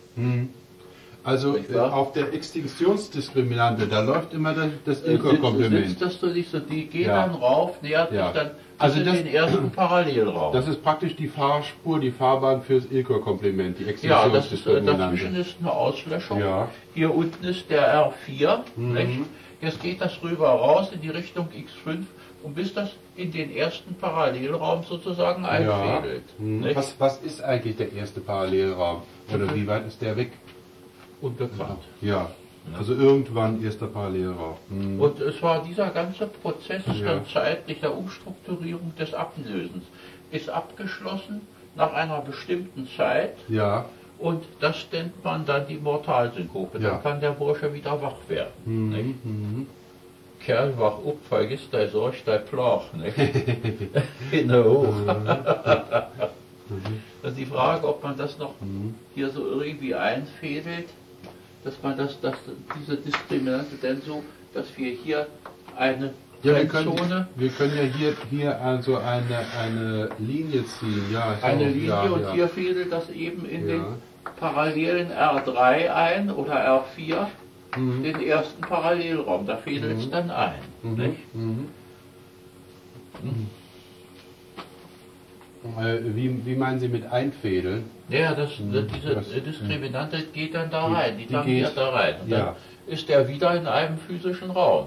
Hm. Also auf der Extinktionsdiskriminante, da läuft immer das Ilkor-Komplement. Die geht dann rauf, nähert sich dann in den ersten Parallelraum. Das ist praktisch die Fahrspur, die Fahrbahn fürs Ilkor-Komplement, die Extinktionsdiskriminante. Dazwischen ist eine Auslöschung. Ja. Hier unten ist der R4. Nicht? Jetzt geht das rüber raus in die Richtung X5 und bis das in den ersten Parallelraum sozusagen einfädelt. Ja. Was ist eigentlich der erste Parallelraum? Oder wie weit ist der weg? Unbekannt. Ja, also irgendwann erster Parallelraum. Und es war dieser ganze Prozess dann zeitlich der Umstrukturierung des Ablösens ist abgeschlossen nach einer bestimmten Zeit. Ja. Und das nennt man dann die Mortalsynkope. Dann kann der Bursche wieder wach werden. Kerl, wach up, vergiss dein Sorg, dein Plach. Hinne hoch. Das ist die Frage, ob man das noch hier so irgendwie einfädelt, dass man diese Diskriminante denn so, dass wir hier eine Grenzzone... Wir können ja hier also eine Linie ziehen. Ja, eine Linie und hier fädelt das eben in den parallelen R3 ein oder R4, den ersten Parallelraum. Da fädelt es dann ein. Nicht? Wie meinen Sie mit einfädeln? Ja, diese Diskriminante geht dann da rein, die tangiert da rein. Und dann ist der wieder in einem physischen Raum.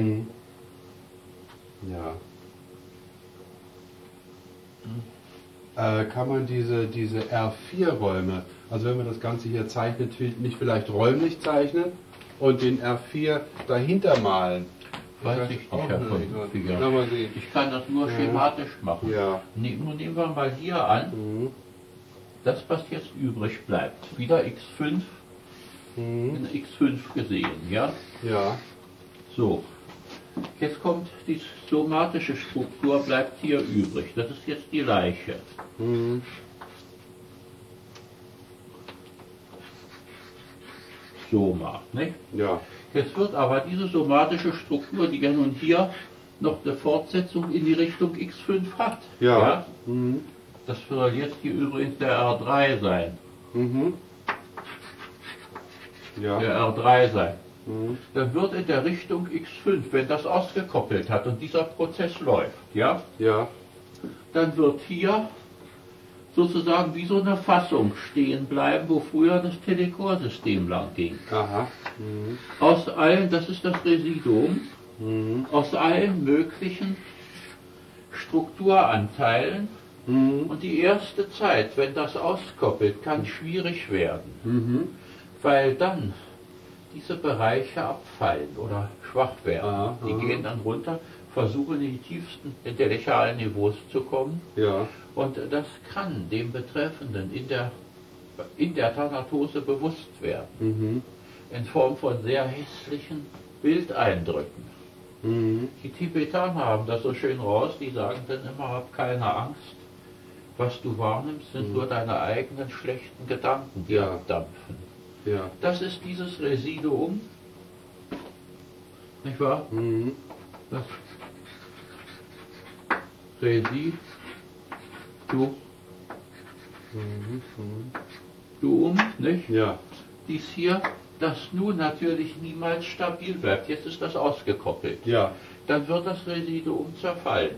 Kann man diese R4-Räume, also wenn man das Ganze hier zeichnet, nicht vielleicht räumlich zeichnen und den R4 dahinter malen? Weiß ich nicht, ich kann das nur schematisch machen. Nun nehmen wir mal hier an, das was jetzt übrig bleibt, wieder X5, in X5 gesehen, ja? Ja. So, jetzt kommt die somatische Struktur, bleibt hier übrig, das ist jetzt die Leiche. Soma, nicht? Ja. Jetzt wird aber diese somatische Struktur, die ja nun hier noch eine Fortsetzung in die Richtung X5 hat. Ja. Das soll jetzt hier übrigens der R3 sein. Ja. Der R3 sein. Dann wird in der Richtung X5, wenn das ausgekoppelt hat und dieser Prozess läuft, ja? Ja. Dann wird hier sozusagen wie so eine Fassung stehen bleiben, wo früher das Telekorsystem lang ging. Aha. Aus allen, das ist das Residuum, aus allen möglichen Strukturanteilen. Und die erste Zeit, wenn das auskoppelt, kann schwierig werden, weil dann diese Bereiche abfallen oder schwach werden. Die gehen dann runter, versuchen in die tiefsten intellektualen Niveaus zu kommen. Ja. Und das kann dem Betreffenden in der Thanatose bewusst werden, in Form von sehr hässlichen Bildeindrücken. Die Tibetaner haben das so schön raus, die sagen dann immer, hab keine Angst, was du wahrnimmst, sind nur deine eigenen schlechten Gedanken, die abdampfen. Ja. Das ist dieses Residuum, nicht wahr? Das Residuum, nicht? Ja. Dies hier, das nun natürlich niemals stabil bleibt. Jetzt ist das ausgekoppelt. Ja. Dann wird das Residuum zerfallen.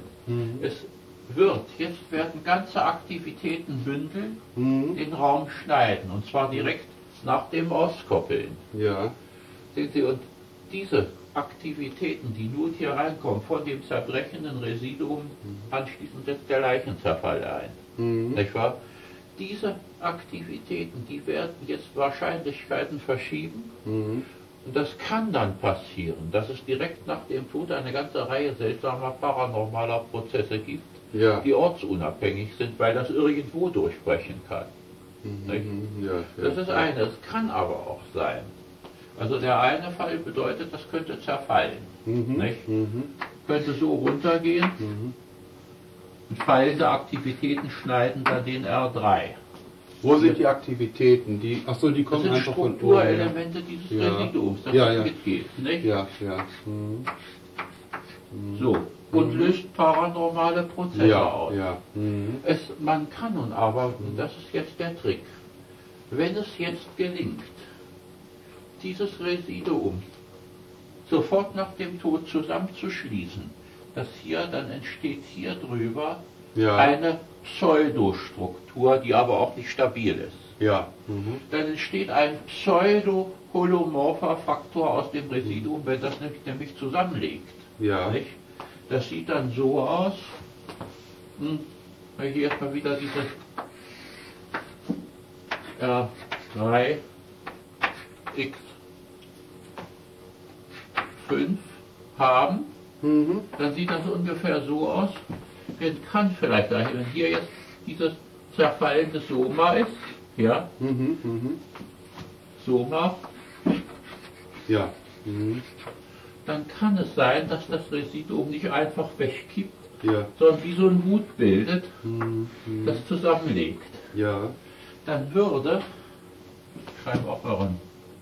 Jetzt werden ganze Aktivitäten bündeln, den Raum schneiden, und zwar direkt nach dem Auskoppeln. Ja. Sehen Sie, und diese Aktivitäten, die nun hier reinkommen, von dem zerbrechenden Residuum, anschließend setzt der Leichenzerfall ein. Nicht wahr? Diese Aktivitäten, die werden jetzt Wahrscheinlichkeiten verschieben. Und das kann dann passieren, dass es direkt nach dem Tod eine ganze Reihe seltsamer paranormaler Prozesse gibt, die ortsunabhängig sind, weil das irgendwo durchbrechen kann. Das ist eine. Es kann aber auch sein. Also der eine Fall bedeutet, das könnte zerfallen. Nicht? Könnte so runtergehen. Und fallende Aktivitäten schneiden dann den R3. Wo sind die Aktivitäten? Achso, die kommen das sind einfach von oben. Strukturelemente dieses Residuums, das mitgeht. Nicht? So. Und löst paranormale Prozesse aus. Man kann nun aber, und das ist jetzt der Trick, Wenn es jetzt gelingt, dieses Residuum sofort nach dem Tod zusammenzuschließen, dann entsteht hier drüber eine Pseudostruktur, die aber auch nicht stabil ist. Ja. Dann entsteht ein pseudo-holomorpher Faktor aus dem Residuum, wenn das nämlich zusammenlegt. Ja. Nicht? Das sieht dann so aus. Wenn ich hier erstmal wieder diese R3 X5 haben, dann sieht das ungefähr so aus. Man kann vielleicht, wenn hier jetzt dieses zerfallende Soma ist, ja, Soma, ja. dann kann es sein, dass das Residuum nicht einfach wegkippt, Ja. sondern wie so ein Hut bildet, das zusammenlegt. Ja. Dann würde, ich schreibe auch daran,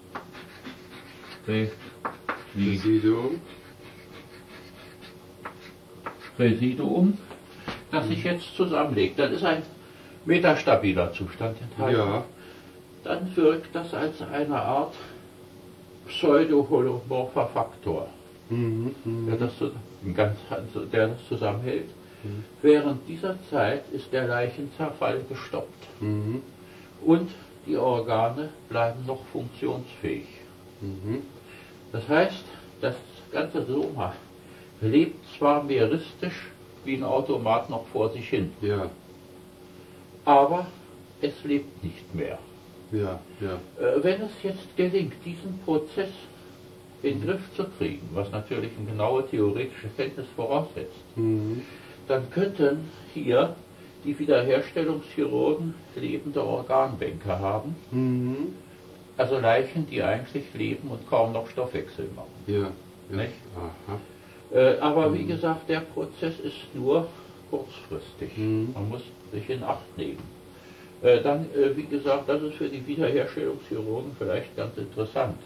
Residuum, das sich jetzt zusammenlegt. Dann ist ein metastabiler Zustand enthalten. Ja. Dann wirkt das als eine Art pseudo-holomorpher Faktor, der das zusammenhält. Während dieser Zeit ist der Leichenzerfall gestoppt und die Organe bleiben noch funktionsfähig. Das heißt, das ganze Soma lebt zwar meristisch wie ein Automat noch vor sich hin, Ja. aber es lebt nicht mehr. Ja. Ja. Wenn es jetzt gelingt, diesen Prozess in den Griff zu kriegen, was natürlich eine genaue theoretische Kenntnis voraussetzt, dann könnten hier die Wiederherstellungschirurgen lebende Organbänke haben, also Leichen, die eigentlich leben und kaum noch Stoffwechsel machen. Ja. Ja. Nicht? Aha. Aber wie gesagt, der Prozess ist nur kurzfristig. Man muss sich in Acht nehmen. Dann, wie gesagt, das ist für die Wiederherstellungschirurgen vielleicht ganz interessant.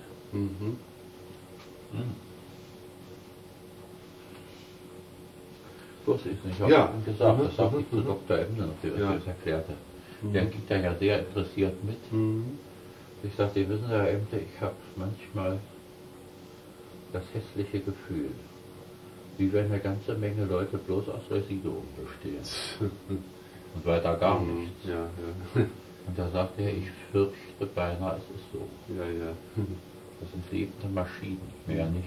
Wusste ich nicht, ich habe ihm gesagt, das auch nicht zu Dr. Emner, der das erklärte. Der geht da ja sehr interessiert mit. Ich sagte, Sie wissen, Herr Emter, ich habe manchmal das hässliche Gefühl, wie wenn eine ganze Menge Leute bloß aus Residuum bestehen. Und weiter gar nichts. Ja, ja. Und da sagte er, ich fürchte beinahe, es ist so. Ja, ja. Das sind lebende Maschinen, mehr nicht.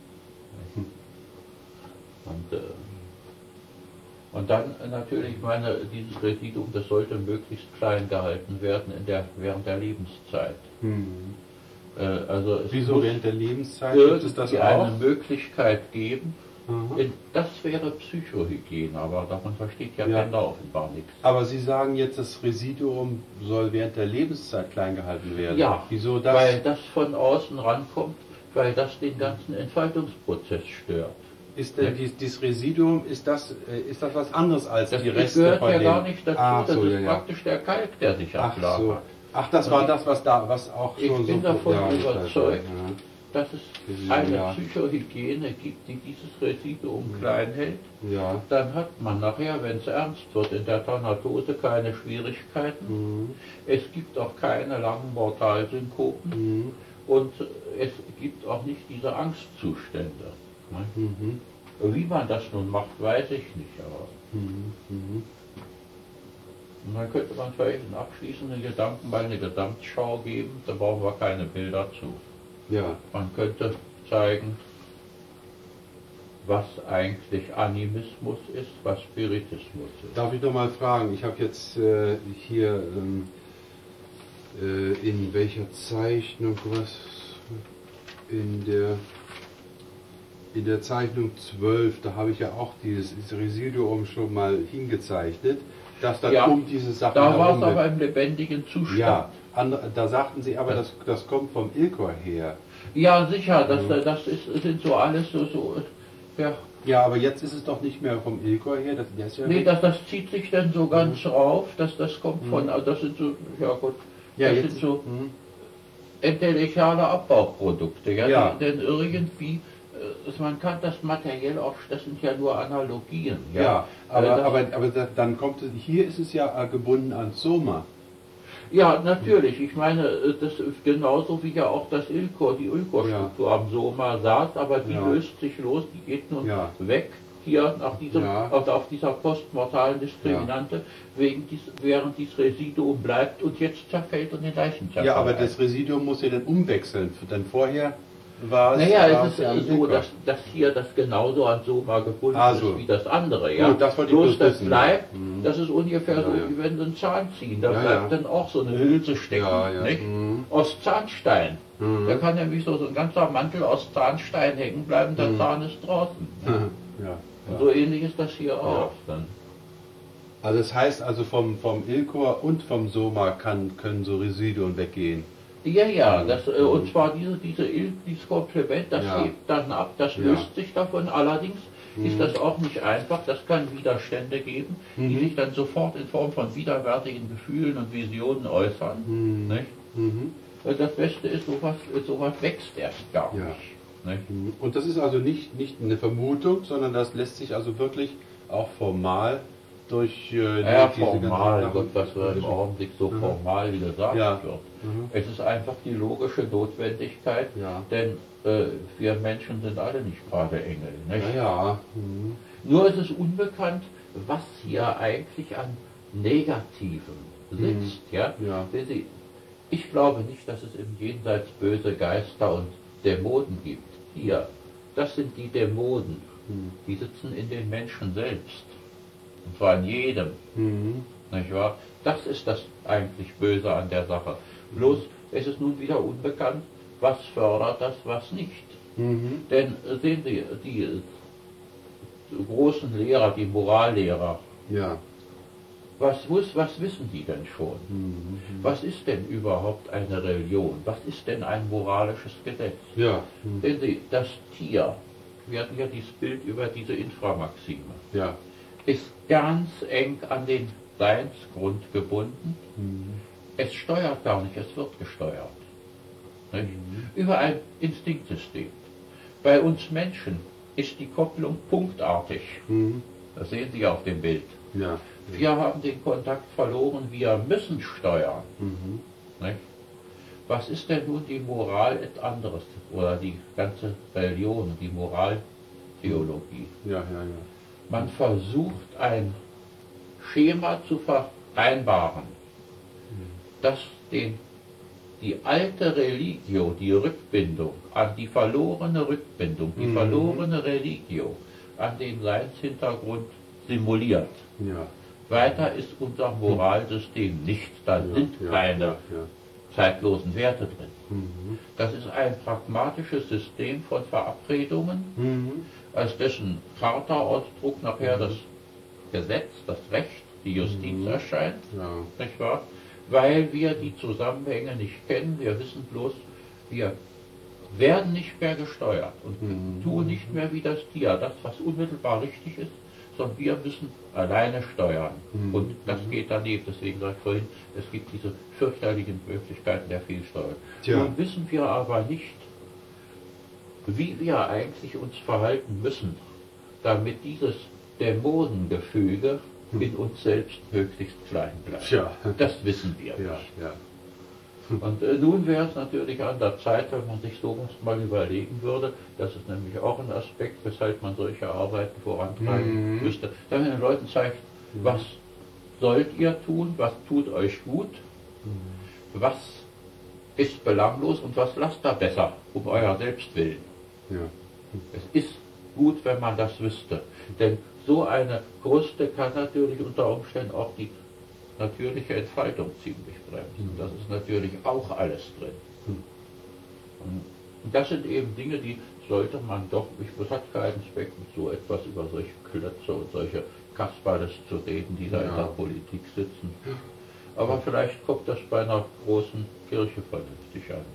Und dann natürlich, dieses Residuum, das sollte möglichst klein gehalten werden während der Lebenszeit. Also es Wieso muss während der Lebenszeit gibt es das auch? eine Möglichkeit geben. Das wäre Psychohygiene, aber davon versteht ja Bender offenbar nichts. Aber Sie sagen jetzt, das Residuum soll während der Lebenszeit klein gehalten werden. Ja, wieso das? weil das von außen rankommt, weil das den ganzen Entfaltungsprozess stört. Ist denn dieses Residuum, ist das was anderes als Das die Reste gehört von ja dem? gar nicht dazu, Ach so, das ist praktisch der Kalk, der sich Ach so. ablagert. Ach, das war das, was auch Ich schon bin so davon ich weiß, überzeugt, ja. dass es eine Psychohygiene gibt, die dieses Residuum klein hält. Ja. Dann hat man nachher, wenn es ernst wird, in der Thanatose keine Schwierigkeiten. Es gibt auch keine langen Mortalsynkopen und es gibt auch nicht diese Angstzustände. Wie man das nun macht, weiß ich nicht. Aber und dann könnte man vielleicht einen abschließenden Gedanken bei einer Gesamtschau geben, da brauchen wir keine Bilder zu. Ja. Man könnte zeigen, was eigentlich Animismus ist, was Spiritismus ist. Darf ich noch mal fragen? Ich habe jetzt hier in welcher Zeichnung was in der Zeichnung 12, da habe ich ja auch dieses Residuum schon mal hingezeichnet, dass dann um diese Sachen da war es herum aber im lebendigen Zustand. Ja, da sagten Sie aber, das kommt vom Ilkor her. Ja, sicher, sind so alles ja. Ja, aber jetzt ist es doch nicht mehr vom Ilkor her. Das zieht sich dann so ganz rauf, das kommt von, das sind so, ja gut, sind so entelechale Abbauprodukte, denn irgendwie, man kann das materiell auch, das sind ja nur Analogien. Ja, aber dann kommt es, hier ist es ja gebunden an Soma. Ja, natürlich. Ich meine, das ist genauso wie ja auch das Ilkor, die Ulkor-Struktur am Soma saß, aber die löst sich los, die geht nun weg hier nach diesem, auf dieser postmortalen Diskriminante, während dieses Residuum bleibt und jetzt zerfällt und in Leichen zerfällt. Ja, aber das Residuum muss ja dann umwechseln, denn vorher war es... Naja, es ist so, dass hier das genauso an Soma gebunden ist wie das andere. Ja? Gut, das wollte ich bloß das wissen. bleibt, das ist ungefähr so, wie wenn sie einen Zahn ziehen. Da bleibt dann auch so eine Hülse stecken, nicht? Aus Zahnstein. Da kann nämlich so ein ganzer Mantel aus Zahnstein hängen bleiben, der Zahn ist draußen. So ähnlich ist das hier auch. Dann. Also das heißt also vom Ilkor und vom Soma können so Residuen weggehen. Ja, und zwar dieses Komplement, das hebt dann ab, das löst sich davon. Allerdings ist das auch nicht einfach, das kann Widerstände geben, die sich dann sofort in Form von widerwärtigen Gefühlen und Visionen äußern. Nicht? Das Beste ist, sowas wächst erst gar nicht. Nicht? Und das ist also nicht eine Vermutung, sondern das lässt sich also wirklich auch formal durch diese formal, Gott, was im Augenblick so formal gesagt wird. Es ist einfach die logische Notwendigkeit, denn wir Menschen sind alle nicht gerade Engel. Nicht? Nur ist es unbekannt, was hier eigentlich an Negativem sitzt. Sehen Sie, ich glaube nicht, dass es im Jenseits böse Geister und Dämonen gibt. Hier, das sind die Dämonen, die sitzen in den Menschen selbst. Und zwar in jedem. Nicht wahr? Das ist das eigentlich Böse an der Sache. Bloß, es ist nun wieder unbekannt, was fördert das, was nicht. Denn sehen Sie, die großen Lehrer, die Morallehrer, was wissen die denn schon? Was ist denn überhaupt eine Religion? Was ist denn ein moralisches Gesetz? Sehen Sie, das Tier, wir hatten ja dieses Bild über diese Inframaxime, ist ganz eng an den Seinsgrund gebunden. Es steuert gar nicht, es wird gesteuert. Nicht? Über ein Instinktsystem. Bei uns Menschen ist die Kopplung punktartig. Das sehen Sie auf dem Bild. Wir haben den Kontakt verloren, wir müssen steuern. Nicht? Was ist denn nun die Moral et anderes? Oder die ganze Religion, die Moraltheologie? Man versucht ein Schema zu vereinbaren, das die alte Religio, die Rückbindung an die verlorene Rückbindung, die verlorene Religio an den Seinshintergrund simuliert. Weiter ist unser Moralsystem nicht, da sind keine zeitlosen Werte drin. Das ist ein pragmatisches System von Verabredungen, als dessen Charta-Ausdruck nachher das Gesetz, das Recht, die Justiz erscheint, nicht wahr? Weil wir die Zusammenhänge nicht kennen, wir wissen bloß, wir werden nicht mehr gesteuert und tun nicht mehr wie das Tier, das, was unmittelbar richtig ist, sondern wir müssen alleine steuern. Und das geht daneben, deswegen sage ich vorhin, es gibt diese fürchterlichen Möglichkeiten der Fehlsteuerung. Nun wissen wir aber nicht, wie wir eigentlich uns verhalten müssen, damit dieses Dämonengefüge in uns selbst möglichst klein bleibt. Das wissen wir nicht. Und nun wäre es natürlich an der Zeit, wenn man sich sowas mal überlegen würde, das ist nämlich auch ein Aspekt, weshalb man solche Arbeiten vorantreiben müsste, dass man den Leuten zeigt, was sollt ihr tun, was tut euch gut, was ist belanglos und was lasst da besser, um euer Selbstwillen. Es ist gut, wenn man das wüsste, denn so eine Kruste kann natürlich unter Umständen auch die natürliche Entfaltung ziemlich bremsen. Das ist natürlich auch alles drin. Und das sind eben Dinge, die sollte man doch, es hat keinen Zweck, mit so etwas über solche Klötze und solche Kasperles zu reden, die da in der Politik sitzen. Aber vielleicht kommt das bei einer großen Kirche vernünftig an.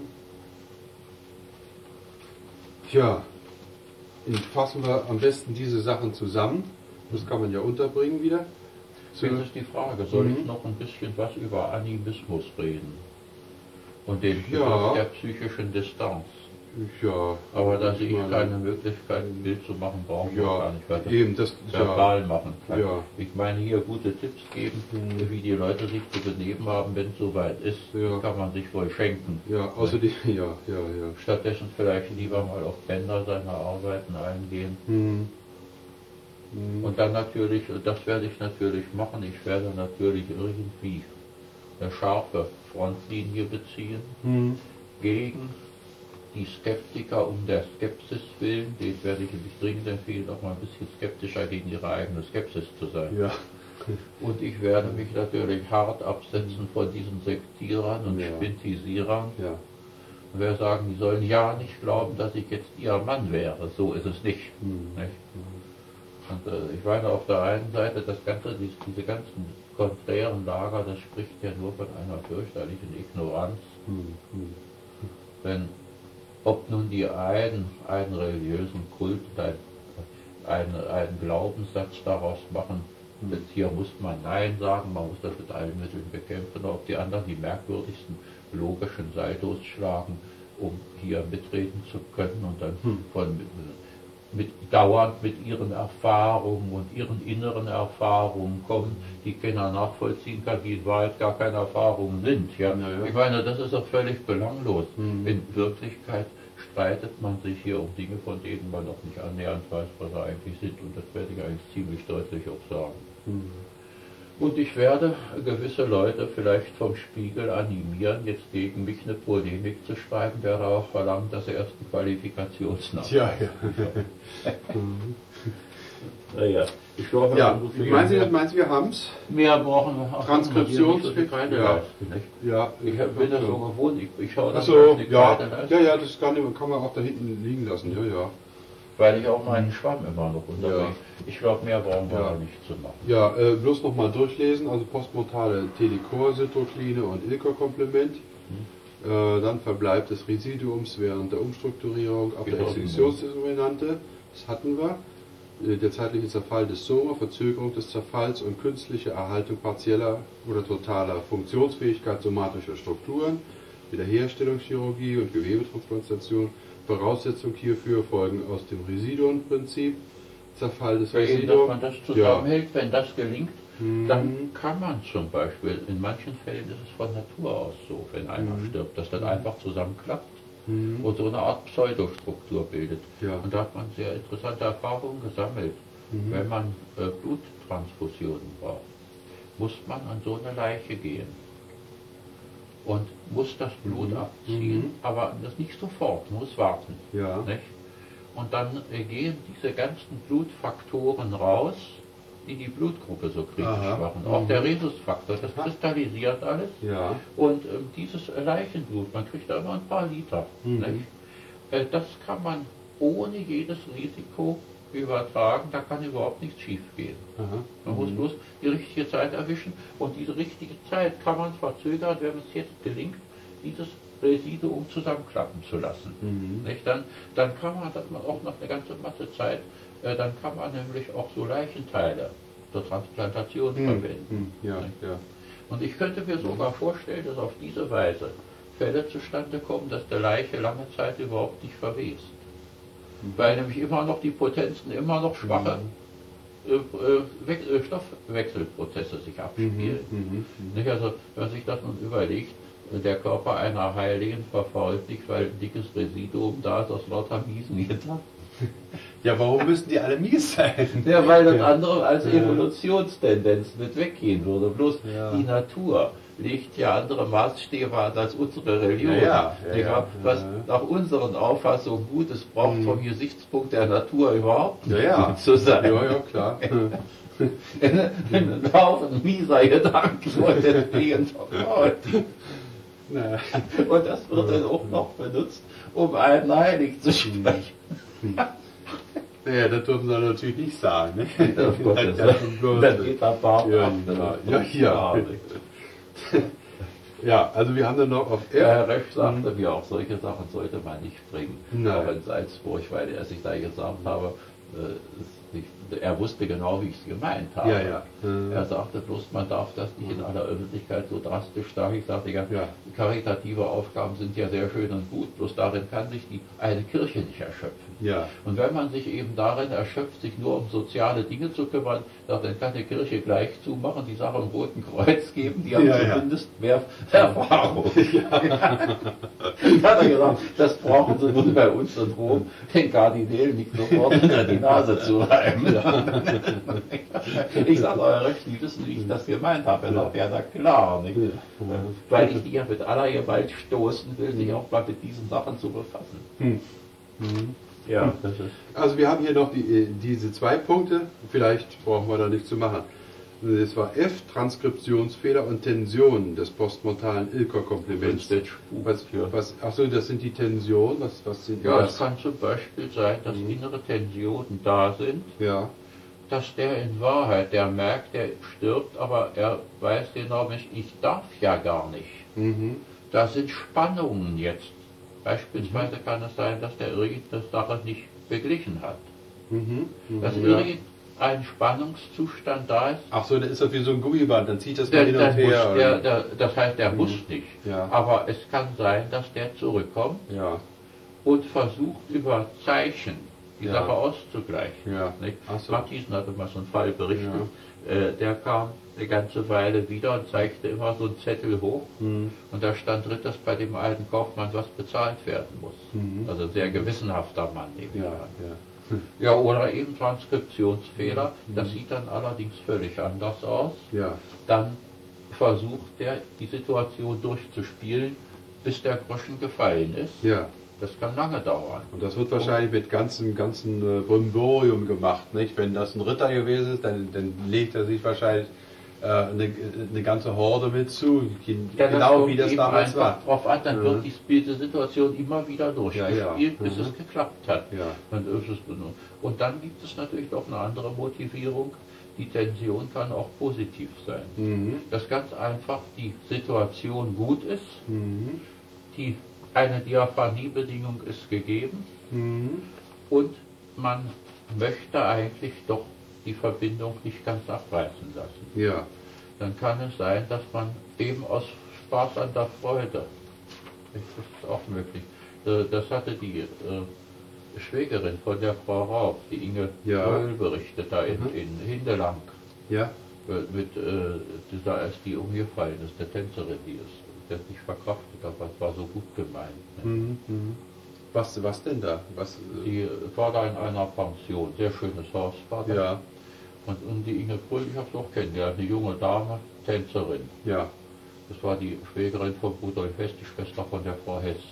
Fassen wir am besten diese Sachen zusammen. Das kann man ja unterbringen wieder. Jetzt ist die Frage, soll ich noch ein bisschen was über Animismus reden? Und den Begriff der psychischen Distanz? Ja. Aber da sehe ich meine, keine Möglichkeit, ein Bild zu machen, brauchen wir Ja, gar nicht weiter eben, das verbal machen kann. Ja. Ich meine, hier gute Tipps geben, wie die Leute sich zu benehmen haben, wenn es soweit ist, Ja. kann man sich wohl schenken. Ja, außerdem, ja. Stattdessen vielleicht lieber mal auf Bänder seiner Arbeiten eingehen. Und dann natürlich, das werde ich natürlich machen, ich werde natürlich irgendwie eine scharfe Frontlinie beziehen gegen die Skeptiker um der Skepsis willen. Den werde ich nämlich dringend empfehlen, auch mal ein bisschen skeptischer gegen ihre eigene Skepsis zu sein. Ja. Und ich werde mich natürlich hart absetzen von diesen Sektierern und Spintisierern. Ja. Und werde sagen, die sollen ja nicht glauben, dass ich jetzt ihr Mann wäre. So ist es nicht. Nicht? Und ich meine, auf der einen Seite, diese ganzen konträren Lager, das spricht ja nur von einer fürchterlichen Ignoranz. Denn ob nun die einen religiösen Kult, einen Glaubenssatz daraus machen, hier muss man Nein sagen, man muss das mit allen Mitteln bekämpfen, ob die anderen die merkwürdigsten logischen Saltos schlagen, um hier mitreden zu können und dann dauernd mit ihren Erfahrungen und ihren inneren Erfahrungen kommen, die keiner nachvollziehen kann, die in Wahrheit gar keine Erfahrungen sind. Ja? Ich meine, das ist doch völlig belanglos. In Wirklichkeit streitet man sich hier um Dinge, von denen man noch nicht annähernd weiß, was sie eigentlich sind. Und das werde ich eigentlich ziemlich deutlich auch sagen. Und ich werde gewisse Leute vielleicht vom Spiegel animieren, jetzt gegen mich eine Polemik zu schreiben, der darauf verlangt, dass er erst einen Qualifikationsnachweis Ja. Naja, ich glaube, Meinen Sie, wir haben es? mehr brauchen wir auch Transkriptionspflicht, keine Leisten, nicht? Ja. Ich bin das so gewohnt, ich schaue das Achso, nicht ja. keine Leisten, Ja, das kann man auch da hinten liegen lassen, ja. weil ich auch meinen Schwamm immer noch unterbringe. Ja. Ich glaube, mehr brauchen wir nicht zu machen. Ja, bloß nochmal durchlesen, also postmortale Telecor, Citrokline und Ilkor-Komplement. Dann Verbleib des Residuums während der Umstrukturierung auf der Exekutionsdominante, das hatten wir. Der zeitliche Zerfall des Soma, Verzögerung des Zerfalls und künstliche Erhaltung partieller oder totaler Funktionsfähigkeit somatischer Strukturen, Wiederherstellungschirurgie und Gewebetransplantation. Voraussetzung hierfür folgen aus dem Residuenprinzip, Zerfall des Wenn man das zusammenhält, wenn das gelingt, dann kann man zum Beispiel, in manchen Fällen ist es von Natur aus so, wenn einer stirbt, dass das einfach zusammenklappt und so eine Art Pseudostruktur bildet. Ja. Und da hat man sehr interessante Erfahrungen gesammelt. Wenn man Bluttransfusionen braucht, muss man an so eine Leiche gehen und muss das Blut abziehen, aber das nicht sofort, muss warten. Ja. Nicht? Und dann gehen diese ganzen Blutfaktoren raus, die die Blutgruppe so kritisch machen. Auch der Rhesusfaktor, das kristallisiert alles. Ja. Und dieses Leichenblut, man kriegt da immer ein paar Liter. Nicht? Das kann man ohne jedes Risiko übertragen, da kann überhaupt nichts schief gehen. Man muss bloß die richtige Zeit erwischen und diese richtige Zeit kann man verzögern, wenn es jetzt gelingt, dieses Residuum zusammenklappen zu lassen. Nicht? Dann kann man das auch noch eine ganze Masse Zeit, dann kann man nämlich auch so Leichenteile zur Transplantation verwenden. Und ich könnte mir sogar vorstellen, dass auf diese Weise Fälle zustande kommen, dass der Leiche lange Zeit überhaupt nicht verwest. Weil nämlich immer noch die Potenzen, immer noch schwache Stoffwechselprozesse sich abspielen. Nicht? Also, wenn man sich das nun überlegt, der Körper einer Heiligen verfault nicht, weil ein dickes Residuum da ist aus lauter Miesengitter. Ja, warum müssen die alle mies sein? Ja, weil das andere als Evolutionstendenz nicht weggehen würde. Bloß die Natur legt ja andere Maßstäbe an als unsere Religion. Was nach unseren Auffassungen gut ist, braucht vom Gesichtspunkt der Natur überhaupt nicht gut zu sein. Ja, klar. Ein Haufen mieser Gedanken und deswegen verfault. Und das wird dann auch noch benutzt, um einen heilig zu sprechen. Ja, das dürfen sie natürlich nicht sagen. Ne? Dann geht der Bart ab. Ja, also wir haben dann noch auf Herr Resch sagte mir auch, solche Sachen sollte man nicht bringen. Auch in Salzburg, weil er sich da gesagt habe, er wusste genau, wie ich es gemeint habe. Ja, ja. Er sagte bloß, man darf das nicht in aller Öffentlichkeit so drastisch sagen. Ich sagte ja, karitative Aufgaben sind ja sehr schön und gut, bloß darin kann sich eine Kirche nicht erschöpfen. Ja. Und wenn man sich eben darin erschöpft, sich nur um soziale Dinge zu kümmern, dann kann die Kirche gleich zumachen, die Sache im Roten Kreuz geben, die haben zumindest mehr Erfahrung. Dann hat er gesagt, das brauchen sie nun bei uns in Rom, den Kardinälen nicht sofort hinter die Nase zu reiben. Ich sage, euer Recht, die wissen, wie ich das gemeint habe. Er sagt, ja, na klar, nicht? Weil ich die ja mit aller Gewalt stoßen will, sich auch mal mit diesen Sachen zu befassen. Ja. Also wir haben hier noch diese 2 Punkte, vielleicht brauchen wir da nichts zu machen. Das war F, Transkriptionsfehler und Tensionen des postmortalen Ilker-Kompliments. Achso, das sind die Tensionen, was sind ja, das? Es kann zum Beispiel sein, dass innere Tensionen da sind, dass der in Wahrheit, der merkt, der stirbt, aber er weiß genau, ich darf ja gar nicht. Da sind Spannungen jetzt. Beispielsweise kann es sein, dass der irgendeine Sache nicht beglichen hat. Dass irgendein Spannungszustand da ist. Ach so, dann ist das wie so ein Gummiband, dann zieht das mal hin und her. Das heißt, der muss nicht. Aber es kann sein, dass der zurückkommt und versucht über Zeichen die Sache auszugleichen. Matthiesen hatte mal so einen Fall berichtet. Der kam eine ganze Weile wieder und zeigte immer so einen Zettel hoch und da stand drin, dass bei dem alten Kaufmann was bezahlt werden muss. Also ein sehr gewissenhafter Mann. Ja, oder eben Transkriptionsfehler, das sieht dann allerdings völlig anders aus. Dann versucht er, die Situation durchzuspielen, bis der Groschen gefallen ist. Das kann lange dauern. Und das wird wahrscheinlich mit ganzen Brimborium gemacht, nicht? Wenn das ein Ritter gewesen ist, dann legt er sich wahrscheinlich eine ganze Horde mit zu, genau wie das damals war. Drauf an, dann wird diese Situation immer wieder durchgespielt, bis es geklappt hat. Und dann gibt es natürlich noch eine andere Motivierung. Die Tension kann auch positiv sein. Dass ganz einfach die Situation gut ist, eine Diaphaniebedingung ist gegeben und man möchte eigentlich doch die Verbindung nicht ganz abreißen lassen. Dann kann es sein, dass man eben aus Spaß an der Freude, das ist auch möglich, das hatte die Schwägerin von der Frau Raub, die Inge Röhl, berichtet da in Hindelang, als die umgefallen ist, der Tänzerin, die ist. Der hat nicht verkraftet, aber es war so gut gemeint. Was denn da? Die war da in einer Pension, sehr schönes Haus war das. Und die Inge Brüll, ich habe es auch kennengelernt, eine junge Dame, Tänzerin. Das war die Schwägerin von Rudolf Hess, die Schwester von der Frau Hess.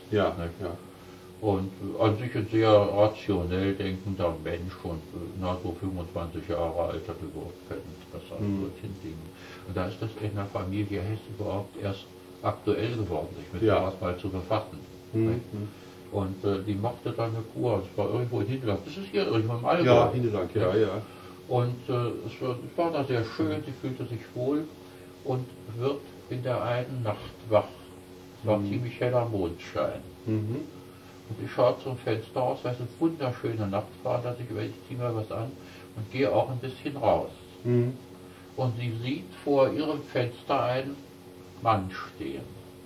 Und an sich ein sehr rationell denkender Mensch und so 25 Jahre alt, hat überhaupt kein Interesse an solchen Dingen. Und da ist das in der Familie Hess überhaupt erst aktuell geworden, sich mit sowas mal zu befassen. Und die machte dann eine Kur, es war irgendwo in Hindelang, das ist hier irgendwo im Allgäu. Ja, Hindelang, Und es war da sehr schön, sie fühlte sich wohl und wird in der einen Nacht wach. Es war ziemlich heller Mondschein. Und ich schaue zum Fenster aus, weil es eine wunderschöne Nacht war, dass ich ziehe mir was an und gehe auch ein bisschen raus. Und sie sieht vor ihrem Fenster einen Mann stehen.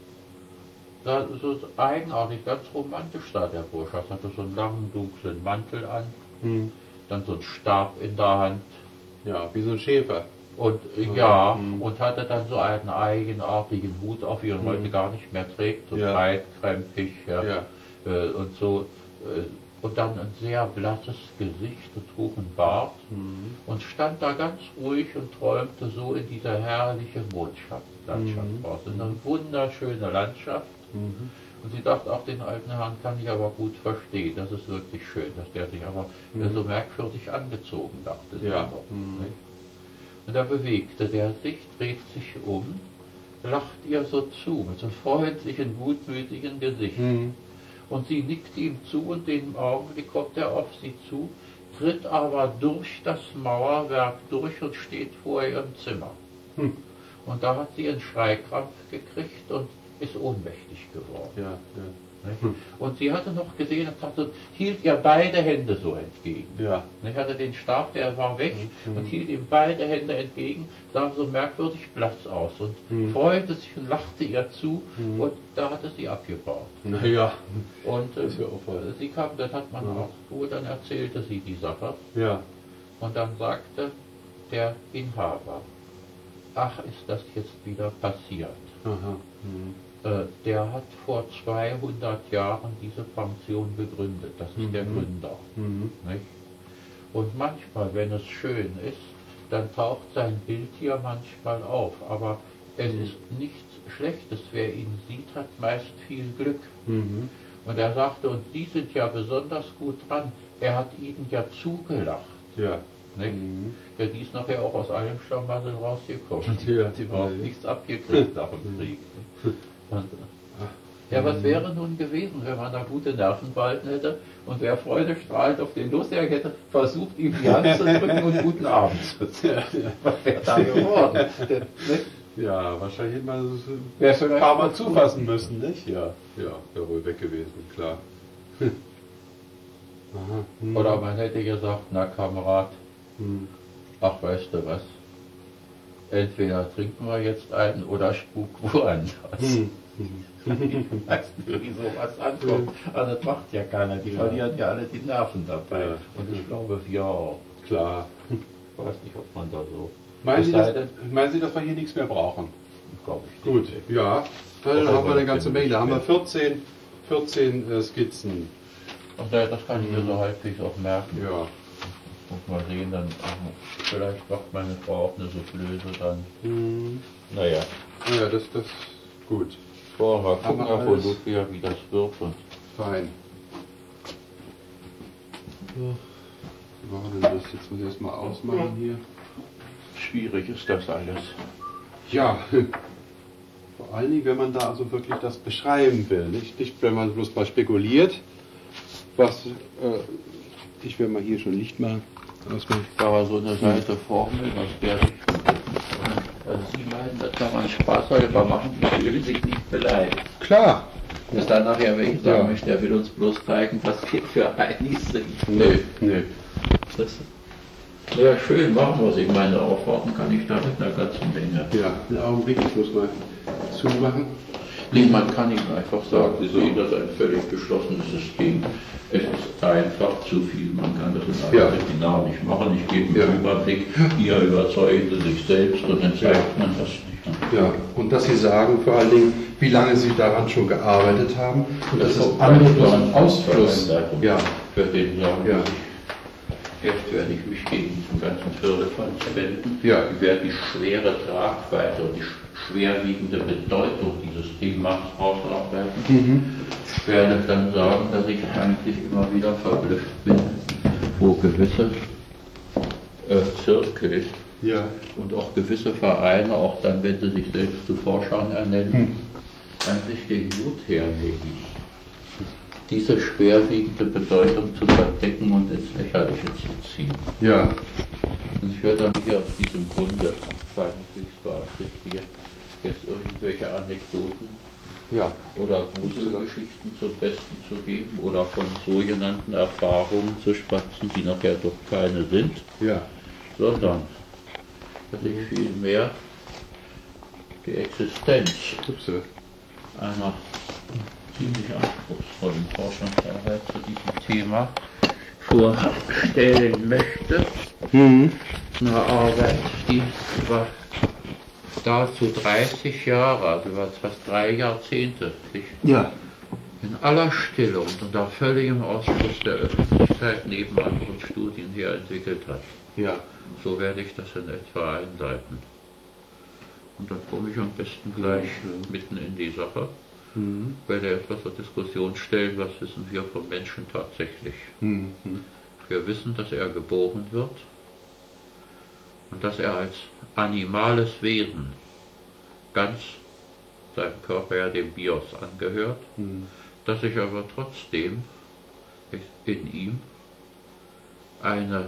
Da so eigenartig, ganz romantisch sah der Bursch. Er hatte so einen langen, dunklen Mantel an, dann so einen Stab in der Hand. Ja, wie so ein Schäfer. Und und hatte dann so einen eigenartigen Hut auf, wie er heute gar nicht mehr trägt, so breit, krempig, und so. Und dann ein sehr blasses Gesicht und trug einen Bart und stand da ganz ruhig und träumte so in dieser herrlichen Mondlandschaft raus. Eine wunderschöne Landschaft. Und sie dachte, auch den alten Herrn kann ich aber gut verstehen. Das ist wirklich schön, dass der sich aber so merkwürdig angezogen dachte. Und da bewegte der sich, dreht sich um, lacht ihr so zu, mit so einem freundlichen, gutmütigen Gesicht. Und sie nickt ihm zu und den Augenblick kommt er auf sie zu, tritt aber durch das Mauerwerk durch und steht vor ihrem Zimmer. Und da hat sie einen Schreikrampf gekriegt und ist ohnmächtig geworden. Nicht? Und sie hatte noch gesehen, hielt ihr beide Hände so entgegen. Ja. Ich hatte den Stab, der war weg und hielt ihm beide Hände entgegen, sah so merkwürdig blass aus und freute sich und lachte ihr zu und da hatte sie abgebaut. Naja. Und ist ja auch voll. sie kam, das hat man auch gut, dann erzählte sie die Sache Ja. und dann sagte der Inhaber, ach, ist das jetzt wieder passiert. Aha. Der hat vor 200 Jahren diese Pension gegründet, das ist der Gründer. Nicht? Und manchmal, wenn es schön ist, dann taucht sein Bild hier manchmal auf, aber es ist nichts Schlechtes, wer ihn sieht, hat meist viel Glück. Und er sagte, und die sind ja besonders gut dran, er hat ihnen ja zugelacht. Ja. Nicht? Ja, die ist nachher auch aus allem Schlamassel rausgekommen. Ja, Die war auch nichts abgekriegt nach dem Krieg. Und, ja, was wäre nun gewesen, wenn man da gute Nerven behalten hätte und der freudestrahlend auf den losjagt hätte, versucht ihm die Hand zu drücken und guten Abend zu sagen. Was wäre da geworden? Ja, wahrscheinlich hätte man Wäre ein paar Mal zufassen müssen, nicht? Ja, ja, wäre wohl weg gewesen, klar. Aha. Oder man hätte gesagt, na Kamerad, ach weißt du was, entweder trinken wir jetzt einen oder spuk woanders. Weißt du, wie sowas ankommt? Also das macht ja keiner, die verlieren ja alle die Nerven dabei. Ja. Und ich glaube, wir auch. Klar. Ich weiß nicht, ob man da so... Meinen Sie, dass wir hier nichts mehr brauchen? Glaube ich Gut, nicht. ja. Dann haben wir eine ganze Menge. Da haben wir 14 Skizzen. Ach, ja, das kann ich mir so halbwegs auch merken. Ja. Muss mal sehen, dann vielleicht macht meine Frau auch eine Soufflöse dann. Naja. Ja, das gut. Wollen wir gucken, Aber wo alles- Ludwig, wie das wird. Und Fein. Wie war denn das? Jetzt muss ich erstmal ausmachen hier. schwierig ist das alles. Ja, vor allen Dingen, wenn man da also wirklich das beschreiben will. Nicht wenn man bloß mal spekuliert. Was, ich will mal hier schon Licht machen. Aber so eine Seite Formel, aus der sich, also Sie meinen, da kann man Spaß darüber machen, die fühlen sich nicht beleidigt. Klar. Bis dann nachher, wenn ich sagen Ja. möchte, er will uns bloß zeigen, was wir für Heinis sind. Nee. Das, ja, schön, machen wir es. Ich meine, aufwarten kann ich da mit einer ganzen Menge. Ja, einen Augenblick, ich muss mal zumachen. Nee, man kann ihm einfach sagen, Sie sehen das ein völlig geschlossenes System. Es ist einfach zu viel, man kann das in einem Webinar nicht machen. Ich gebe einen Überblick, hier überzeugen Sie sich selbst und dann zeigt man das nicht. Ja, und dass Sie sagen vor allen Dingen, wie lange Sie daran schon gearbeitet haben und das ist auch andere ein bloß ein Ausfluss. Ja, für den sagen, Ja. jetzt werde ich mich gegen diesen ganzen Firlefanz wenden. Ja. Ich werde die schwere Tragweite und die schwerwiegende Bedeutung dieses Themas ausarbeiten. Ich werde dann sagen, dass ich eigentlich immer wieder verblüfft bin, wo gewisse Zirkel Ja. und auch gewisse Vereine, auch dann, wenn sie sich selbst zu Forschern ernennen, eigentlich den Mut hernehmen, diese schwerwiegende Bedeutung zu verdecken und ins Lächerliche zu ziehen. Ja. Und ich werde dann hier aus diesem Grunde keineswegs beabsichtigen, jetzt irgendwelche Anekdoten oder Gruselgeschichten zum Besten zu geben oder von sogenannten Erfahrungen zu schwatzen, die nachher doch keine sind, Ja. sondern dass ich vielmehr die Existenz Upse. einer ziemlich anspruchsvollen Forschungsarbeit zu diesem Thema vorstellen möchte. Eine Arbeit, die über dazu 30 Jahre, also über fast 3 Jahrzehnte, sich in aller Stille und unter völligem Ausschluss der Öffentlichkeit neben anderen Studien hier entwickelt hat. Ja. So werde ich das in etwa einleiten. Und dann komme ich am besten gleich mitten in die Sache. Werde etwas zur Diskussion stellen, was wissen wir vom Menschen tatsächlich. Wir wissen, dass er geboren wird und dass er als animales Wesen ganz seinem Körper ja dem Bios angehört, dass sich aber trotzdem in ihm eine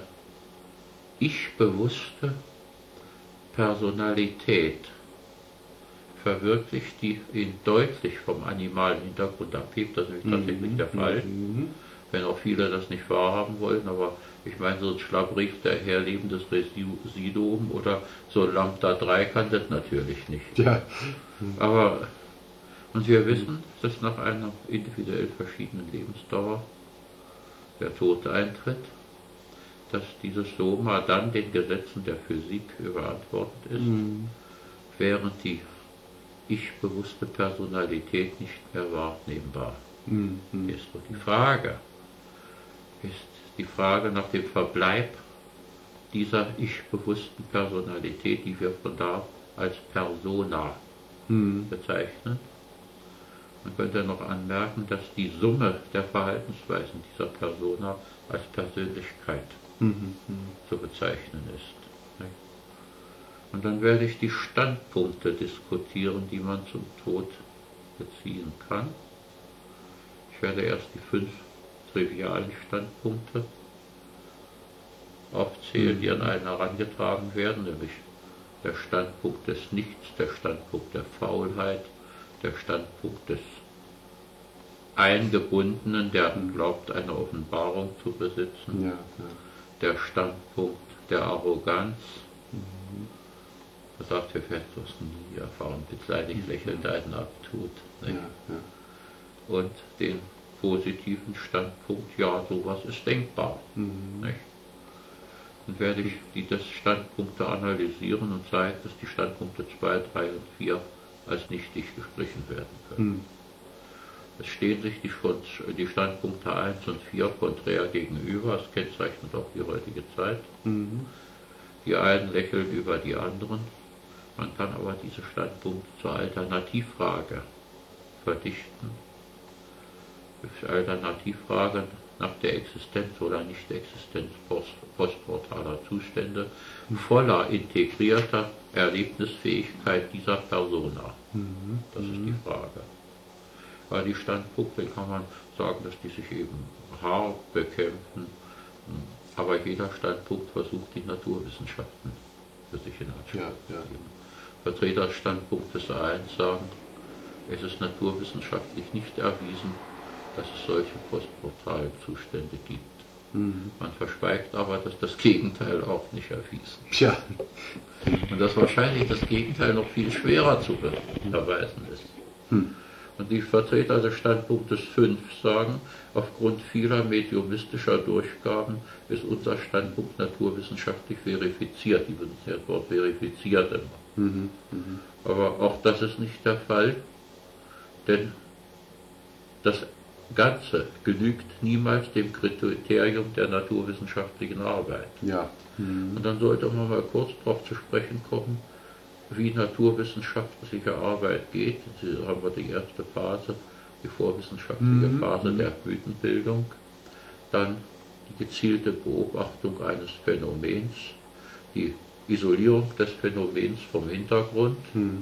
ich-bewusste Personalität verwirklicht, die ihn deutlich vom animalen Hintergrund abhebt. Das ist nämlich tatsächlich der Fall. Wenn auch viele das nicht wahrhaben wollen, aber ich meine, so ein Schlabrief der herlebendes Residuum oder so Lambda 3 kann das natürlich nicht. Ja. Aber, und wir wissen, dass nach einer individuell verschiedenen Lebensdauer der Tod eintritt, dass dieses Soma dann den Gesetzen der Physik überantwortet ist, während die ich-bewusste Personalität nicht mehr wahrnehmbar ist. Und die Frage ist die Frage nach dem Verbleib dieser ich-bewussten Personalität, die wir von da als Persona bezeichnen. Man könnte noch anmerken, dass die Summe der Verhaltensweisen dieser Persona als Persönlichkeit zu bezeichnen ist. Und dann werde ich die Standpunkte diskutieren, die man zum Tod beziehen kann. Ich werde erst die 5 trivialen Standpunkte aufzählen, die an einen herangetragen werden, nämlich der Standpunkt des Nichts, der Standpunkt der Faulheit, der Standpunkt des Eingebundenen, der glaubt, eine Offenbarung zu besitzen, der Standpunkt der Arroganz, da sagt, wir werden das nie erfahren, mitleidig lächelnd einen abtut. Und den positiven Standpunkt, ja, sowas ist denkbar. Nicht? Dann werde ich die Standpunkte analysieren und zeigen, dass die Standpunkte 2, 3 und 4 als nichtig gestrichen werden können. Es stehen sich die Standpunkte 1 und 4 konträr gegenüber, das kennzeichnet auch die heutige Zeit. Die einen lächeln über die anderen. Man kann aber diese Standpunkte zur Alternativfrage verdichten. Die Alternativfrage nach der Existenz oder Nicht-Existenz postmortaler Zustände voller integrierter Erlebnisfähigkeit dieser Persona. Das ist die Frage. Weil die Standpunkte kann man sagen, dass die sich eben hart bekämpfen, aber jeder Standpunkt versucht die Naturwissenschaften für sich in Anspruch zu nehmen. Vertreter des Standpunktes 1 sagen, es ist naturwissenschaftlich nicht erwiesen, dass es solche postmortalen Zustände gibt. Man verschweigt aber, dass das Gegenteil auch nicht erwiesen ist. Und dass wahrscheinlich das Gegenteil noch viel schwerer zu beweisen ist. Und die Vertreter des Standpunktes 5 sagen, aufgrund vieler mediumistischer Durchgaben ist unser Standpunkt naturwissenschaftlich verifiziert. Die benutzen das Wort verifiziert immer. Aber auch das ist nicht der Fall, denn das Ganze genügt niemals dem Kriterium der naturwissenschaftlichen Arbeit. Und dann sollte man mal kurz darauf zu sprechen kommen, wie naturwissenschaftliche Arbeit geht. Hier haben wir die erste Phase, die vorwissenschaftliche Phase der Mythenbildung, dann die gezielte Beobachtung eines Phänomens, die Isolierung des Phänomens vom Hintergrund,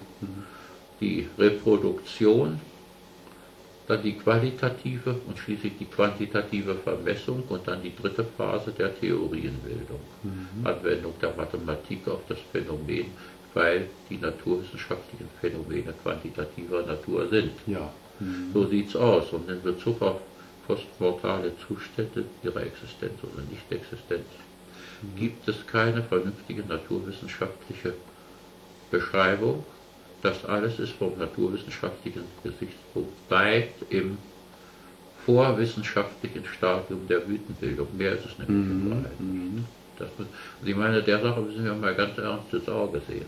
die Reproduktion, dann die qualitative und schließlich die quantitative Vermessung und dann die dritte Phase der Theorienbildung, Anwendung der Mathematik auf das Phänomen, weil die naturwissenschaftlichen Phänomene quantitativer Natur sind. So sieht es aus. Und in Bezug auf postmortale Zustände ihrer Existenz oder Nicht-Existenz gibt es keine vernünftige naturwissenschaftliche Beschreibung. Das alles ist vom naturwissenschaftlichen Gesichtspunkt weit im vorwissenschaftlichen Stadium der Mythenbildung. Mehr ist es nämlich in Wahrheit nicht. Und ich meine, der Sache müssen wir mal ganz ernst ins Auge sehen.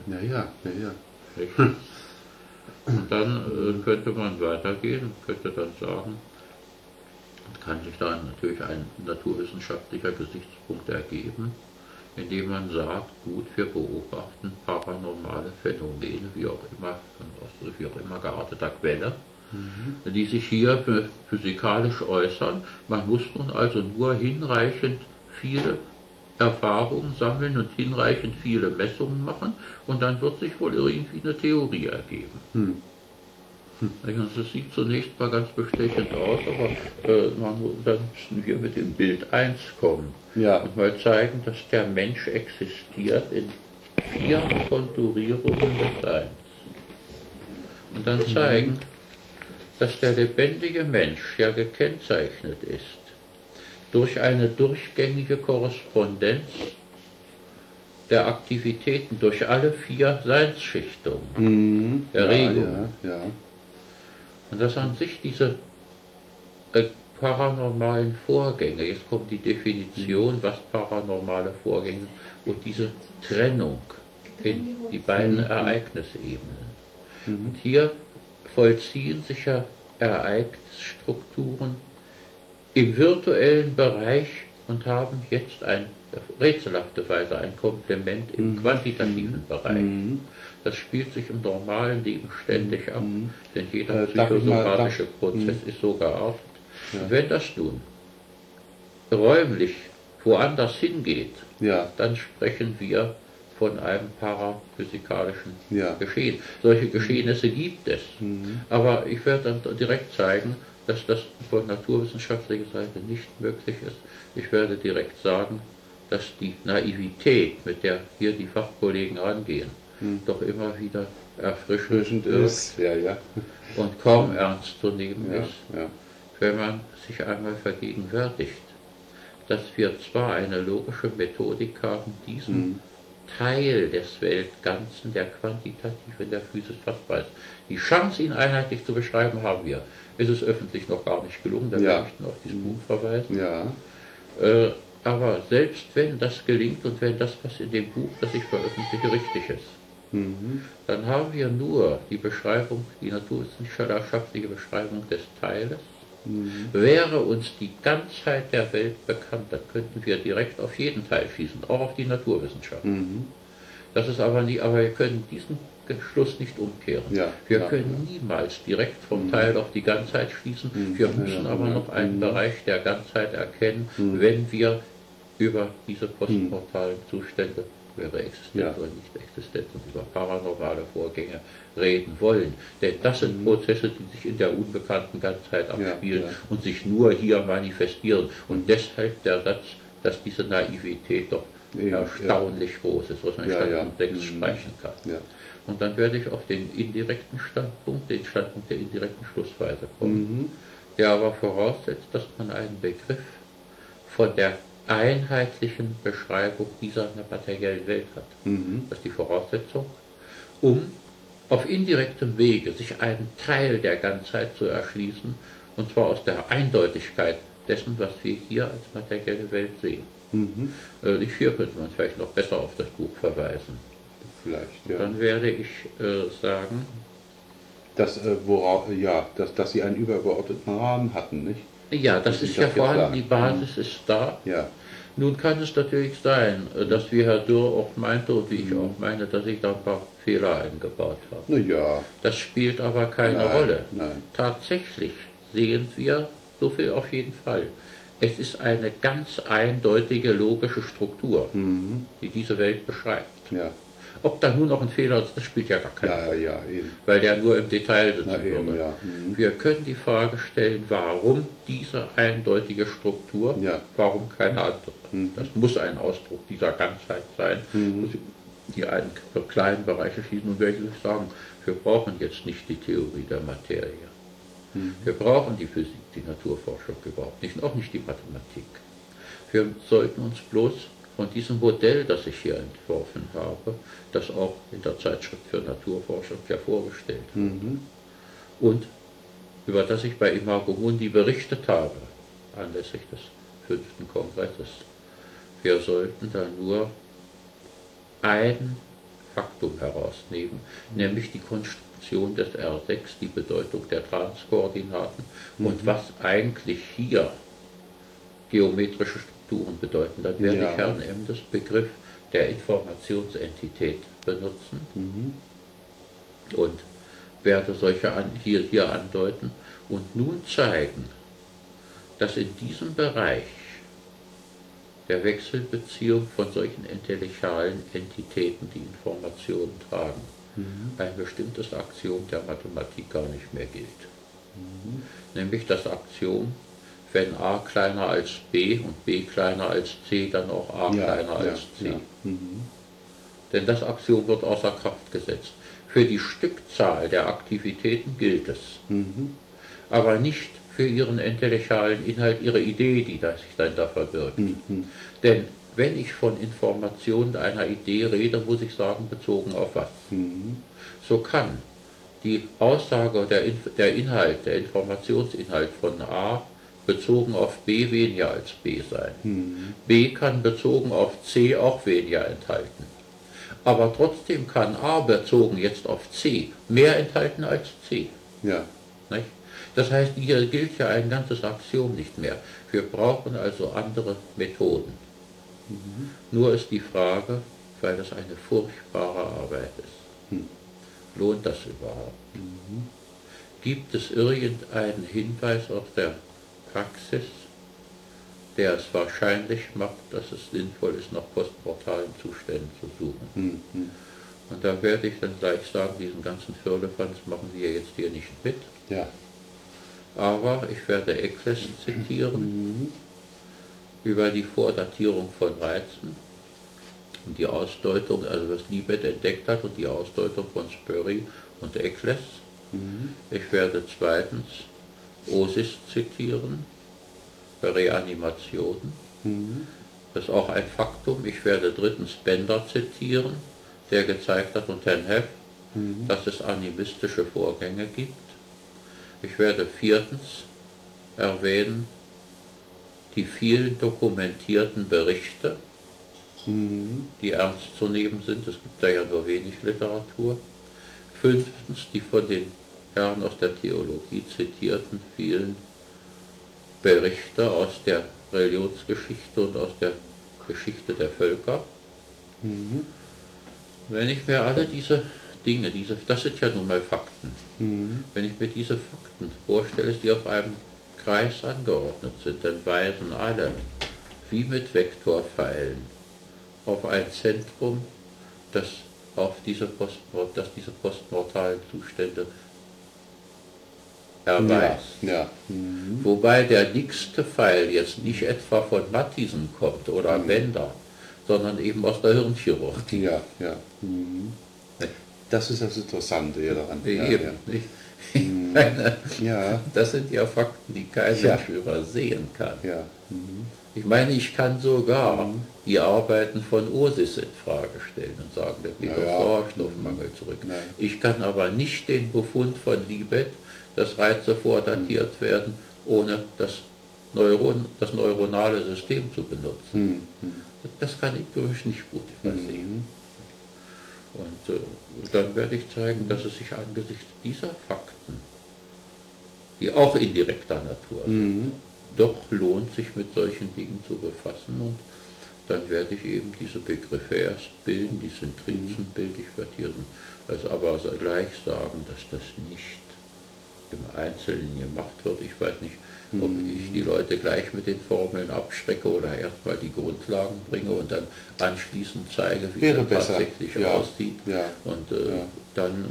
Und dann könnte man weitergehen und könnte dann sagen, kann sich dann natürlich ein naturwissenschaftlicher Gesichtspunkt ergeben, indem man sagt, gut, wir beobachten paranormale Phänomene, wie auch immer gearteter Quelle, die sich hier physikalisch äußern. Man muss nun also nur hinreichend viele Erfahrungen sammeln und hinreichend viele Messungen machen und dann wird sich wohl irgendwie eine Theorie ergeben. Das sieht zunächst mal ganz bestechend aus, aber dann müssen wir mit dem Bild 1 kommen und mal zeigen, dass der Mensch existiert in 4 Konturierungen des Seins. und dann zeigen, dass der lebendige Mensch ja gekennzeichnet ist durch eine durchgängige Korrespondenz der Aktivitäten durch alle 4 Seinsschichtungen der Regung. Ja. Und dass an sich diese paranormalen Vorgänge, jetzt kommt die Definition, was paranormale Vorgänge sind, und diese Trennung in die beiden Ereignisebenen. Und hier vollziehen sich ja Ereignisstrukturen im virtuellen Bereich und haben jetzt rätselhafte Weise ein Komplement im quantitativen Bereich. Das spielt sich im normalen Leben ständig ab, denn jeder psychosomatische Prozess ist so geartet. Und wenn das nun räumlich woanders hingeht, dann sprechen wir von einem paraphysikalischen Geschehen. Solche Geschehnisse gibt es. Aber ich werde dann direkt zeigen, dass das von naturwissenschaftlicher Seite nicht möglich ist. Ich werde direkt sagen, dass die Naivität, mit der hier die Fachkollegen rangehen, doch immer wieder erfrischend ist und kaum ernst zu nehmen ist, wenn man sich einmal vergegenwärtigt, dass wir zwar eine logische Methodik haben, diesen Teil des Weltganzen, der quantitativ in der Physis fassbar ist. Die Chance, ihn einheitlich zu beschreiben, haben wir. Ist es öffentlich noch gar nicht gelungen, da werde ich noch auf dieses Buch verweisen. Aber selbst wenn das gelingt und wenn das, was in dem Buch, das ich veröffentliche, richtig ist, dann haben wir nur die Beschreibung, die naturwissenschaftliche Beschreibung des Teiles. Wäre uns die Ganzheit der Welt bekannt, dann könnten wir direkt auf jeden Teil schließen, auch auf die Naturwissenschaft. Das ist aber nie, aber wir können diesen Schluss nicht umkehren. Wir können niemals direkt vom Teil auf die Ganzheit schließen. Wir müssen aber noch einen Bereich der Ganzheit erkennen, wenn wir über diese postmortalen Zustände, wäre existent oder nicht existent, und über paranormale Vorgänge reden wollen. Denn das sind Prozesse, die sich in der unbekannten Ganzheit abspielen und sich nur hier manifestieren. Und deshalb der Satz, dass diese Naivität doch erstaunlich groß ist, was man statt um 6 streichen kann. Und dann werde ich auf den indirekten Standpunkt, den Standpunkt der indirekten Schlussweise kommen, der aber voraussetzt, dass man einen Begriff von der einheitlichen Beschreibung dieser materiellen Welt hat. Das ist die Voraussetzung, um auf indirektem Wege sich einen Teil der Ganzheit zu erschließen, und zwar aus der Eindeutigkeit dessen, was wir hier als materielle Welt sehen. Hier könnte man vielleicht noch besser auf das Buch verweisen. Dann werde ich sagen, dass Sie einen übergeordneten Rahmen hatten, nicht? Ja, das ist ja vorhanden, die Basis ist da. Nun kann es natürlich sein, dass wie Herr Dürr auch meinte und wie ich auch meine, dass ich da ein paar Fehler eingebaut habe. Das spielt aber keine Rolle. Tatsächlich sehen wir, so viel auf jeden Fall, es ist eine ganz eindeutige logische Struktur, die diese Welt beschreibt. Ob da nur noch ein Fehler ist, das spielt ja gar keine Rolle, weil der nur im Detail sitzen würde. Wir können die Frage stellen, warum diese eindeutige Struktur, warum keine andere. Das muss ein Ausdruck dieser Ganzheit sein, die einen kleinen Bereich schließen. Und werde ich sagen, wir brauchen jetzt nicht die Theorie der Materie. Wir brauchen die Physik, die Naturforschung überhaupt nicht, und auch nicht die Mathematik. Wir sollten uns bloß von diesem Modell, das ich hier entworfen habe, das auch in der Zeitschrift für Naturforschung ja vorgestellt wurde, und über das ich bei Imago Mundi berichtet habe, anlässlich des 5. Kongresses. Wir sollten da nur ein Faktum herausnehmen, nämlich die Konstruktion des R6, die Bedeutung der Transkoordinaten und was eigentlich hier geometrische Strukturen bedeuten. Dann werde ich Herrn Emdes Begriff der Informationsentität benutzen und werde solche hier andeuten und nun zeigen, dass in diesem Bereich der Wechselbeziehung von solchen intelligalen Entitäten, die Informationen tragen, ein bestimmtes Axiom der Mathematik gar nicht mehr gilt. Nämlich das Axiom, wenn a kleiner als b und b kleiner als c, dann auch a kleiner als c. Denn das Axiom wird außer Kraft gesetzt. Für die Stückzahl der Aktivitäten gilt es, aber nicht für ihren intellectualen Inhalt, ihre Idee, die sich dann da verbirgt. Denn wenn ich von Informationen einer Idee rede, muss ich sagen, bezogen auf was. So kann die Aussage, der Inhalt, der Informationsinhalt von A bezogen auf B weniger als B sein. B kann bezogen auf C auch weniger enthalten. Aber trotzdem kann A bezogen jetzt auf C mehr enthalten als C. Ja. Nicht? Das heißt, hier gilt ja ein ganzes Axiom nicht mehr. Wir brauchen also andere Methoden. Nur ist die Frage, weil das eine furchtbare Arbeit ist, lohnt das überhaupt? Gibt es irgendeinen Hinweis aus der Praxis, der es wahrscheinlich macht, dass es sinnvoll ist, nach postmortalen Zuständen zu suchen? Und da werde ich dann gleich sagen, diesen ganzen Firlefanz machen wir jetzt hier nicht mit. Ja. Aber ich werde Eccles zitieren über die Vordatierung von Reizen und die Ausdeutung, also was Libet entdeckt hat und die Ausdeutung von Spörri und Eccles. Ich werde zweitens Osis zitieren bei Reanimationen. Das ist auch ein Faktum. Ich werde drittens Bender zitieren, der gezeigt hat, und Herrn Heff, dass es animistische Vorgänge gibt. Ich werde viertens erwähnen die vielen dokumentierten Berichte, die ernst zu nehmen sind. Es gibt da ja nur wenig Literatur. Fünftens die von den Herren aus der Theologie zitierten vielen Berichte aus der Religionsgeschichte und aus der Geschichte der Völker. Wenn ich mir alle diese Dinge, das sind ja nun mal Fakten, wenn ich mir diese Fakten vorstelle, die auf einem Kreis angeordnet sind, dann weisen alle, wie mit Vektorpfeilen, auf ein Zentrum, das diese postmortalen Zustände erweist. Ja. Wobei der nächste Pfeil jetzt nicht etwa von Matthiesen kommt oder Bender, sondern eben aus der Hirnchirurgie. Ja. Das ist das Interessante hier daran. Nicht? Das sind ja Fakten, die kein Mensch übersehen kann. Ja. Ich meine, ich kann sogar die Arbeiten von Osis in Frage stellen und sagen, der geht auf Sauerstoffmangel zurück. Ich kann aber nicht den Befund von Libet, dass Reize vordatiert werden, ohne das neuronale System zu benutzen. Das kann ich durch nicht gut übersehen. Und dann werde ich zeigen, dass es sich angesichts dieser Fakten, die auch indirekter Natur sind, doch lohnt, sich mit solchen Dingen zu befassen. Und dann werde ich eben diese Begriffe erst bilden, die Syntrizen bilden. Ich werde hier aber gleich sagen, dass das nicht im Einzelnen gemacht wird. Ich weiß nicht, ob ich die Leute gleich mit den Formeln abschrecke oder erstmal die Grundlagen bringe und dann anschließend zeige, wie das tatsächlich aussieht. Und dann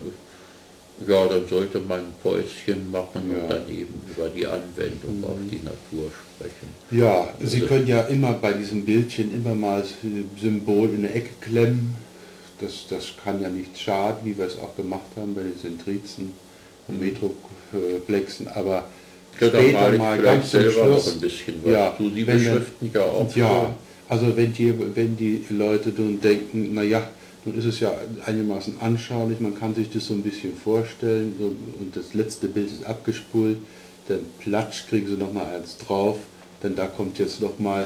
sollte man ein Päuschen machen und dann eben über die Anwendung auf die Natur sprechen. Ja, Sie können ja immer bei diesem Bildchen immer mal das Symbol in eine Ecke klemmen. Das kann ja nicht schaden, wie wir es auch gemacht haben bei den Syntrizen und Metroplexen, aber später mal ganz zum Schluss. Noch ein bisschen was zu. Sie beschriften ja auch. Ja, also wenn die Leute dann denken, naja, nun ist es ja einigermaßen anschaulich, man kann sich das so ein bisschen vorstellen und das letzte Bild ist abgespult, dann platsch, kriegen sie nochmal eins drauf, denn da kommt jetzt nochmal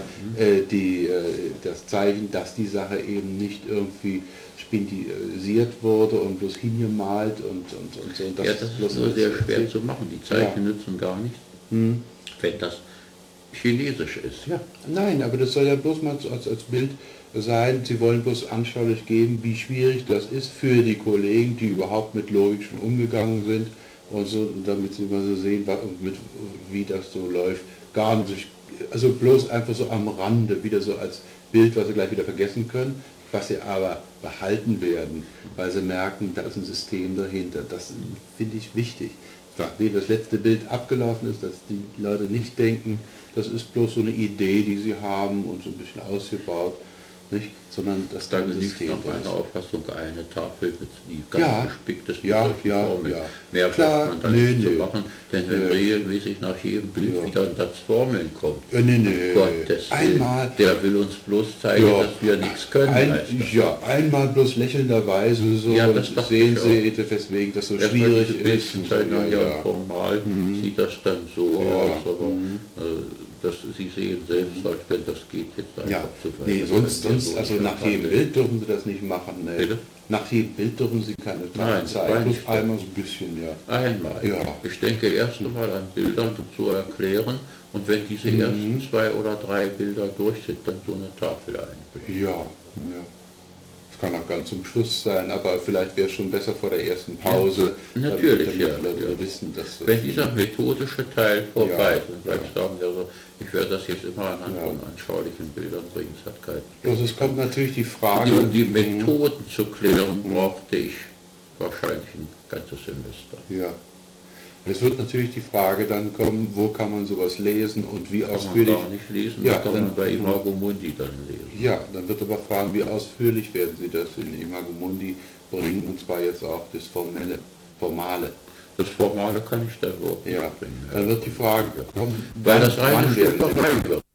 das Zeichen, dass die Sache eben nicht irgendwie spindisiert wurde und bloß hingemalt und so. Und das ist bloß nur sehr schwer zu machen, die Zeichen nützen gar nichts, wenn das chinesisch ist. Ja, nein, aber das soll ja bloß mal als Bild sein. Sie wollen bloß anschaulich geben, wie schwierig das ist für die Kollegen, die überhaupt mit Logik schon umgegangen sind und so, damit sie mal so sehen, wie das so läuft. Gar nicht, also bloß einfach so am Rande, wieder so als Bild, was sie gleich wieder vergessen können, was sie aber behalten werden, weil sie merken, da ist ein System dahinter. Das finde ich wichtig. Nachdem das letzte Bild abgelaufen ist, dass die Leute nicht denken, das ist bloß so eine Idee, die sie haben und so ein bisschen ausgebaut. nicht? Sondern das Da dann genügt System nach meiner ist. Auffassung eine Tafel, die ganz Ja, gespickt ist mit ja, solchen ja, Formeln. ja. Mehr Klar, braucht man da nee, nicht zu nee. machen, denn wenn regelmäßig nach jedem Bild Ja. wieder ein Satz Formeln kommt, Nee. Gottes Willen, Einmal, der will uns bloß zeigen, Ja. dass wir nichts können. heißt das. ja, einmal bloß lächelnderweise so, Ja, das dachte sehen ich Sie, weswegen das so Erstmal schwierig diese ist. Bildchen Ja, ja, ja. formal sieht das dann so Ja. aus, aber das, Sie sehen selbst, als wenn das geht jetzt einfach Ja, zu weit. nee, Das sonst, können wir so also nicht nach jedem verhandeln. Bild dürfen Sie das nicht machen. Ne? Bitte? Nach jedem Bild dürfen Sie keine Nein, Tafel zeigen, weiß bloß ich einmal so ein bisschen, ja. Einmal. Ja. Ich denke erst einmal an Bildern zu erklären und wenn diese ersten 2 oder 3 Bilder durch sind, dann so eine Tafel einbringen. Ja. Das kann auch ganz zum Schluss sein, aber vielleicht wäre es schon besser vor der ersten Pause. Ja, natürlich, damit ja, Leute ja. wissen, dass Wenn dieser methodische Teil vorbei ist, und Ja. vielleicht sagen wir so, ich werde das jetzt immer anhand Ja. von anschaulichen Bildern bringen, es hat keinen. also es kommt natürlich die Frage, Um die Methoden zu klären, brauchte ich wahrscheinlich ein ganzes Semester. ja. Es wird natürlich die Frage dann kommen, wo kann man sowas lesen und wie Kann man ausführlich. gar nicht lesen, Ja, das kann dann- man bei Imago Mundi dann lesen. Ja, dann wird aber fragen, wie ausführlich werden Sie das in Imago Mundi bringen, und zwar jetzt auch das Formale. Das Formale kann ich da überhaupt nicht Ja, bringen. dann wird die Frage kommen, Weil das wann eine werden Stück Sie noch das? rein wird.